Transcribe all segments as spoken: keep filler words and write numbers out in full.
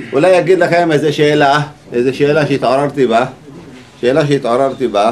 אולי אגיד לכם איזה שאלה, איזה שאלה שהתעוררתי בה, שאלה שהתעוררתי בה,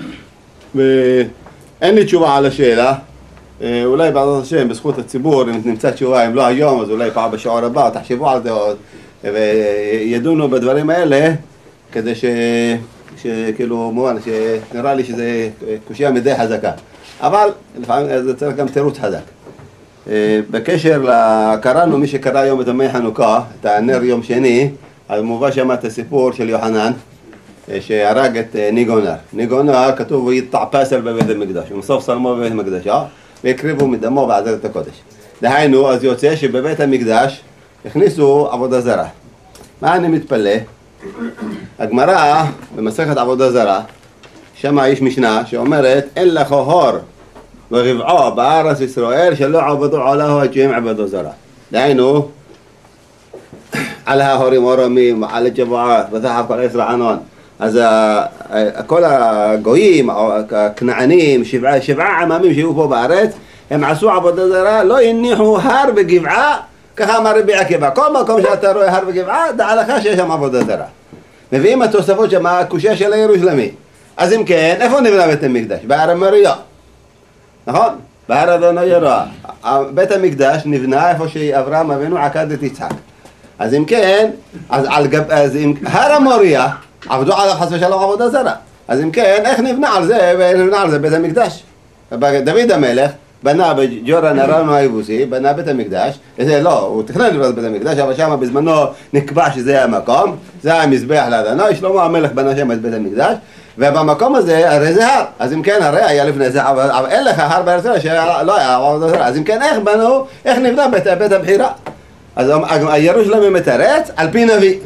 ואין לי תשובה על השאלה, אולי בעזרת השם, בזכות הציבור, אם נמצא תשובה, אם לא היום, אז אולי פעם בשעור הבא, תחשבו על זה עוד, וידונו בדברים האלה, כדי ש... שכאילו, מובן, שנראה לי שזה קושיה מדי חזקה. אבל לפעמים זה צריך גם תירוץ חזק. בקשר לקראנו, מי שקרא היום את ימי חנוכה, את הנר יום שני, אז מובא שם את הסיפור של יוחנן, שהרג את ניגונר. ניגונר כתוב, הוא יתעפסל בבית המקדש, ומסוף סלמו בבית המקדש, והקריבו מדמו בעזרת הקודש. דהיינו, אז יוצא שבבית המקדש הכניסו עבודה זרה. מה אני מתפלא? הגמרא במסכת עבודה זרה, שם יש משנה שאומרת, אין לך הור ורבעו בארץ ישראל שלא עבדו עליו הג'ים עבודה זרה. דהיינו, על ההורים הורמים, על הג'בועה, וזחף כל עשר ענון. אז כל הגויים, הכנענים, שבעה, שבעה עממים שהיו פה בארץ, הם עשו עבודה זרה, לא הניחו הר בגבעה, ככה אמר רבי עקיבא, כל מקום שאתה רואה הר בגבעה, דע לך שיש שם עבודה זרה. מביאים התוספות שם, הקושיה של הירושלמי. אז אם כן, איפה נבנה בית המקדש? בהר המוריה. נכון? בהר אדוני ירועה. בית המקדש נבנה איפה שאברהם אבינו עקד את יצחק. אז אם כן, אז על גב, אז אם הר המוריה, עבדו עליו חס ושלום עבודה זרה. אז אם כן, איך נבנה על זה, ונבנה על זה בית המקדש? דוד המלך בנה בג'ורה נרנו היבוסי, בנה בית המקדש, זה לא, הוא תכנן לבנות בית המקדש, אבל שם בזמנו נקבע שזה המקום, זה המזבח לאדוני, שלמה המלך בנה שם את בית המקדש, ובמקום הזה, הרי זה הר, אז אם כן, הרי היה לפני זה, אבל אין לך הר בארץ ישראל שלא היה עבודה זרה, אז אם כן, איך בנו, איך נבנה בית, בית הבחירה? אז הירושלמי מתרץ על פי נביא.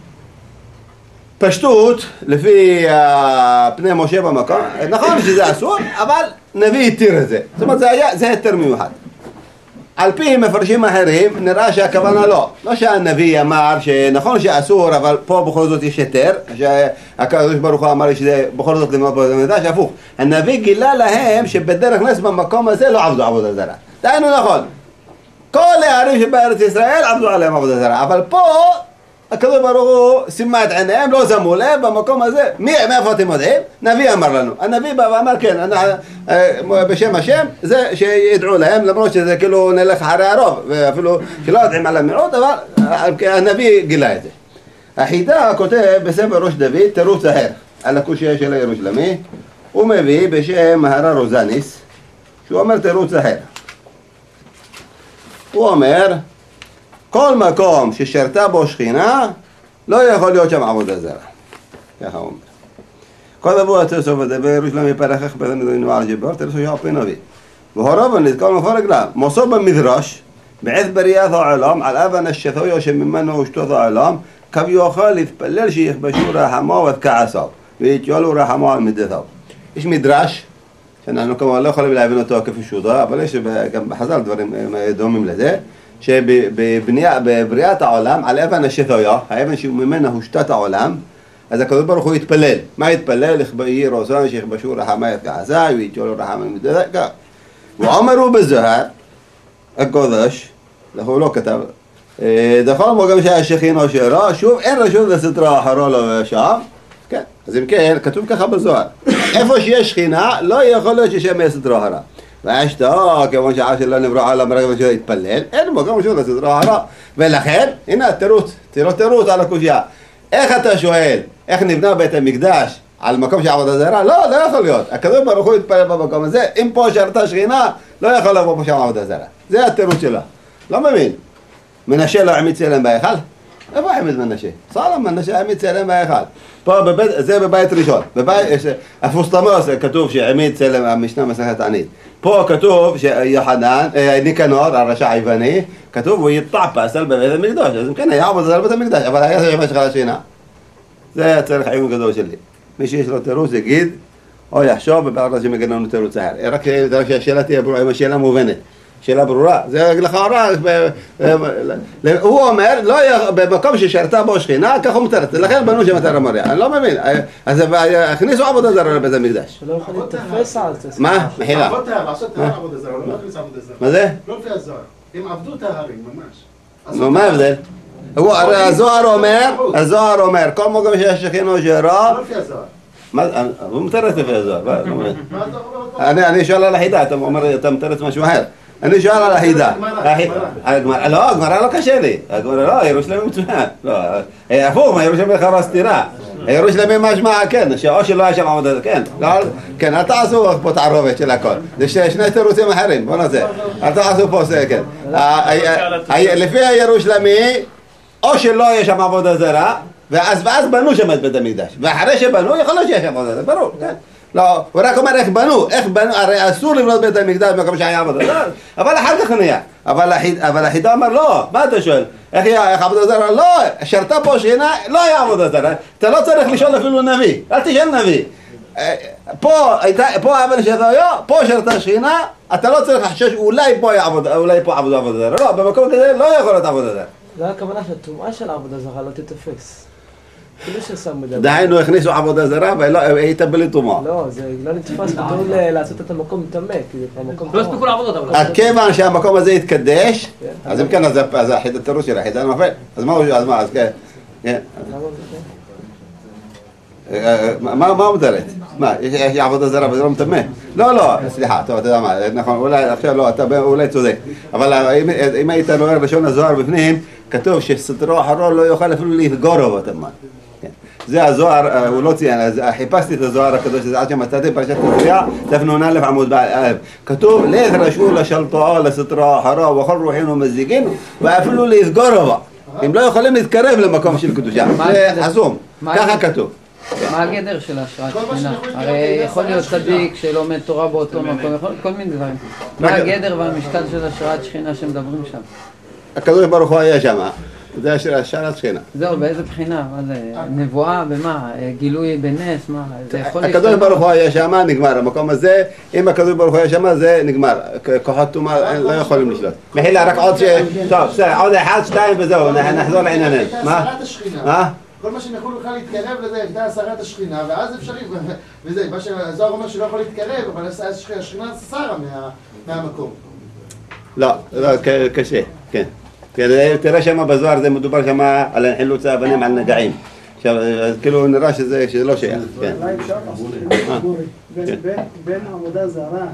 פשטות, לפי פני משה במקום, נכון שזה אסור, אבל נביא התיר את זה. זאת אומרת, זה היה, זה היתר מיוחד. על פי מפרשים אחרים, נראה שהכוונה לא. לא שהנביא אמר שנכון שאסור, אבל פה בכל זאת יש היתר, שהקדוש ברוך הוא אמר שזה בכל זאת לבנות בית המקדש, הפוך. הנביא גילה להם שבדרך נס במקום הזה לא עבדו עבודה זרה. דהיינו נכון. כל הערים שבארץ ישראל עבדו עליהם עבודה זרה, אבל פה הקדוש ברוך הוא שימה את עיניהם, לא שמו לב במקום הזה. מי, מאיפה אתם יודעים? נביא אמר לנו. הנביא בא ואמר כן, בשם השם, זה שידעו להם, למרות שזה כאילו נלך אחרי הרוב, ואפילו שלא יודעים על המיעוט, אבל הנביא גילה את זה. החידה כותב בספר ראש דוד, תירוץ אחר, על הקושיה של הירושלמי, הוא מביא בשם מהר"ר רוזניס, שהוא אומר תירוץ אחר. הוא אומר, כל מקום ששרתה בו שכינה, לא יכול להיות שם עבודה זרה. ככה הוא אומר. כל דבר תסוף הדבר, ירושלמי פרחך בדם מדוינו על ג'בר, תרסו יעפי נביא. והורבן נזכר מפורק לה, מוסו במדרש, בעת בריאת העולם, על אבן השתויו שממנו הושתות העולם, כביוכל להתפלל שיכבשו רחמו ואת כעסו, ויתיולו רחמו על מדתו. יש מדרש, שאנחנו כמובן לא יכולים להבין אותו כפי שהוא דו, אבל יש גם בחז"ל דברים דומים לזה, שבבריאת העולם, על אבן השתויה, האבן שממנה הושתת העולם, אז הקדוש ברוך הוא יתפלל. מה יתפלל? יהי רצון שיכבשו רחמי את כעסי, ויתיולו רחמי מדתו. ואומרו בזוהר, הקודש, הוא לא כתב, דכל מוגם שהשכינה שירה, שוב אין רשות לסדרה אחרה לו שם, כן, אז אם כן, כתוב ככה בזוהר, איפה שיש שכינה, לא יכול להיות ששם יהיה סדרה אחרה. והשתו, כמו שעה שלא נברא עליו מרגע שלא יתפלל, אין מוגם שוב לסדרה אחרה. ולכן, הנה התירוץ, תראו תירוץ על הקושיה. איך אתה שואל, איך נבנה בית המקדש על מקום שעבודה זרה? לא, לא יכול להיות. הקדוש ברוך הוא יתפלל במקום הזה, אם פה שרתה שכינה, לא יכול לבוא פה שם עבודה זרה. זה התירוץ שלה. לא מבין. מנשה לא העמיד צלם בהיכל? איפה העמיד מנשה? סלם מנשה העמיד צלם בהיכל. פה בבית, זה בבית ראשון. בבית, הפוסטמוס כתוב שהעמיד צלם המשנה מסכת ענית. פה כתוב שיוחנן, ניקנור, הרשע היווני, כתוב הוא יתעפס על בבית המקדש. אז כן, היה עבודה זרה בבית המקדש, אבל היה שם שכלה שינה. זה צריך עיון גדול שלי. מי שיש לו תירוץ יגיד, או יחשוב, ובערדה שמגן לנו תירוץ אחר. רק שהשאלה תהיה ברורה, אם השאלה מובנת. שאלה ברורה, זה לכאורה, הוא אומר, במקום ששרתה בו שכינה, כך הוא מתארת, לכן בנו שם את הר המוריה, אני לא מבין, אז הכניסו עבודה זרה לבית המקדש. שלא יכול להתאפס על זה. מה? מחילה. לעשות את העבודה זרה, לא להכניס עבודה זרה. מה זה? לא לפי הזוהר, הם עבדו את ההרים, ממש. נו, מה ההבדל? הוא, הרי הזוהר אומר, הזוהר אומר, כל מקום שיש שכינה שרה, הוא מתרץ לפי הזוהר, אני שואל על החידה, אתה אומר, אתה מתרץ משהו אחר, אני שואל על החידה, לא, הגמרא לא קשה לי, הגמרא לא, ירושלים מצוין, הפוך, מה ירושלים בכלל סתירה, ירושלים משמע, כן, שאו שלא היה שם עבודה, כן, כן, אל תעשו פה תערובת של הכל, זה שני תירוצים אחרים, בוא נעשה, אל תעשו פה, כן, לפי הירושלמי, או שלא יש שם עבודה זרה, ואז, ואז בנו שם את בית המקדש, ואחרי שבנו יכול להיות שיש שם עבודה זרה, ברור, כן? לא, הוא רק אומר איך בנו, איך בנו, הרי אסור לבנות בית המקדש במקום שהיה עבודה זרה, אבל אחר כך נהיה, אבל, החיד, אבל החידה אומר לא, מה אתה שואל? איך, איך עבודה זרה? לא, שרתה פה שכינה, לא היה עבודה זרה, אתה לא צריך לשאול אפילו נביא, אל תשאל נביא. פה הייתה, פה אבן שזויה, פה שרתה שכינה, אתה לא צריך לחשש, אולי פה היה עבודה, אולי פה עבודה עבודה זרה, לא, במקום כזה לא יכול להיות עבודה זרה. זה הכוונה שהתרומה של העבודה זרה לא תתפס. כאילו ששם מדבר. דהיינו הכניסו עבודה זרה והיית בלי תרומה. לא, זה לא נתפס בתור לעשות את המקום מטמא, כי זה המקום... לא הספיקו לעבוד אותם. כיוון שהמקום הזה יתקדש, אז אם כן, אז החידה תירוץ שלה, החידה נופל. אז מה הוא, אז מה, אז כן. מה הוא מתרץ? מה, יש עבודה זרה וזה לא מטמא? לא, לא, סליחה, טוב, אתה יודע מה, נכון, אולי עכשיו לא, אתה אולי צודק. אבל אם היית רואה לשון הזוהר בפנים, כתוב שסתרו אחרון לא יוכל אפילו להתגור בו תמן. זה הזוהר, הוא לא ציין, אז חיפשתי את הזוהר הקדוש הזה עד שמצאתי פרשת תזריע, דף נ"א עמוד א', כתוב להתרשו לשלטו לסתרו אחרון וכל רוחנו מזיגין ואפילו להתגור בו. הם לא יכולים להתקרב למקום של קדושה, זה חסום, ככה כתוב. מה הגדר של השראת שכינה? הרי יכול להיות צדיק שלא עומד תורה באותו מקום, יכול להיות כל מיני דברים. מה הגדר והמשקל של השראת שכינה שמדברים שם? הקדוש ברוך הוא היה שם, זה השראת שכינה. זהו, באיזה בחינה? מה זה? נבואה במה? גילוי בנס? מה? הקדוש ברוך הוא היה שם, נגמר. המקום הזה, אם הקדוש ברוך הוא היה שם, זה נגמר. כוחות טומאה לא יכולים לשלוט. מחילה, רק עוד ש... טוב, בסדר, עוד אחד, שתיים וזהו, נחזור לענייננו. מה? מה? כל מה שהם יכולו בכלל להתקרב לזה, הייתה הסרת השכינה, ואז אפשרי, וזה, מה שהזוהר אומר שלא יכול להתקרב, אבל השכינה סרה מהמקום. לא, לא, קשה, כן. תראה שמה בזוהר זה מדובר שמה על חילוץ האבנים, על נגעים. עכשיו, כאילו נראה שזה לא שייך, כן. אולי אפשר לעשות בין העבודה זרה,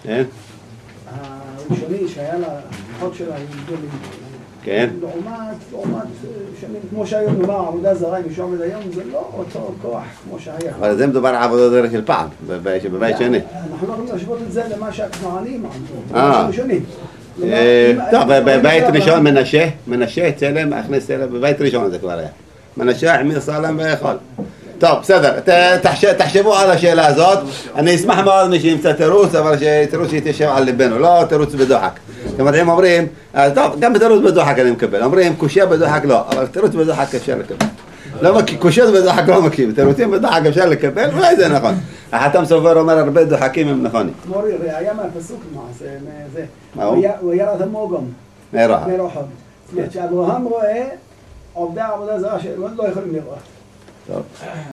הראשוני שהיה לה, החוק שלה, כן. לעומת, לעומת, כמו שהיום נאמר, עבודה זרה, אם מישהו עומד היום, זה לא אותו כוח כמו שהיה. אבל זה מדובר על עבודה זרה של פעם, בבית שני. אנחנו לא יכולים להשוות את זה למה שהכנענים עמדו, למה ראשונים. טוב, בבית ראשון מנשה, מנשה, צלם, הכניס צלם, בבית ראשון זה כבר היה. מנשה, החמיר סלם ויכול. טוב, בסדר, תחשבו על השאלה הזאת. אני אשמח מאוד מי שימצא תירוץ, אבל תירוץ שיתיישב על ליבנו, לא תירוץ בדוחק. כמובן אומרים, טוב, גם תירוץ בדוחק אני מקבל, אומרים קושיה בדוחק לא, אבל תירוץ בדוחק אפשר לקבל. למה? כי קושיות בדוחק לא מכיר, תירוצים בדוחק אפשר לקבל, אולי זה נכון. החתם סופר אומר הרבה דוחקים הם נכונים. מורי, ראיה מהפסוק למעשה, זה. מה הוא? הוא ירא את המוגם. מרוחב. מרוחב. זאת אומרת שאברהם רואה עובדי העבודה זרה שלא יכולים לראות. טוב.